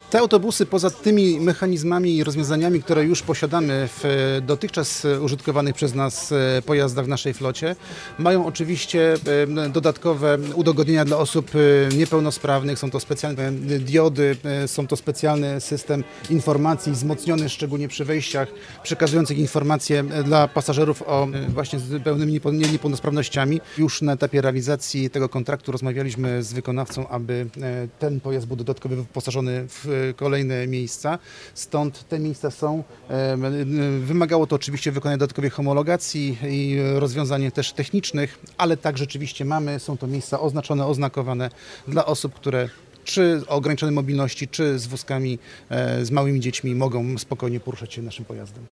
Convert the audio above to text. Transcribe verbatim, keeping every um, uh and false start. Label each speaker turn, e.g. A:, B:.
A: Te autobusy poza tymi mechanizmami i rozwiązaniami, które już posiadamy w dotychczas użytkowanych przez nas pojazdach w naszej flocie, mają oczywiście dodatkowe udogodnienia dla osób niepełnosprawnych. Są to specjalne diody, są to specjalny system informacji wzmocniony szczególnie przy wejściach, przekazujących informacje dla pasażerów o właśnie z pełnymi niepełnosprawnościami. Już na etapie realizacji tego kontraktu rozmawialiśmy z wykonawcą, aby ten pojazd był dodatkowo wyposażony w kolejne miejsca. Stąd te miejsca są. Wymagało to oczywiście wykonania dodatkowej homologacji i rozwiązań też technicznych, ale tak rzeczywiście mamy. Są to miejsca oznaczone, oznakowane dla osób, które czy o ograniczonej mobilności, czy z wózkami, z małymi dziećmi mogą spokojnie poruszać się naszym pojazdem.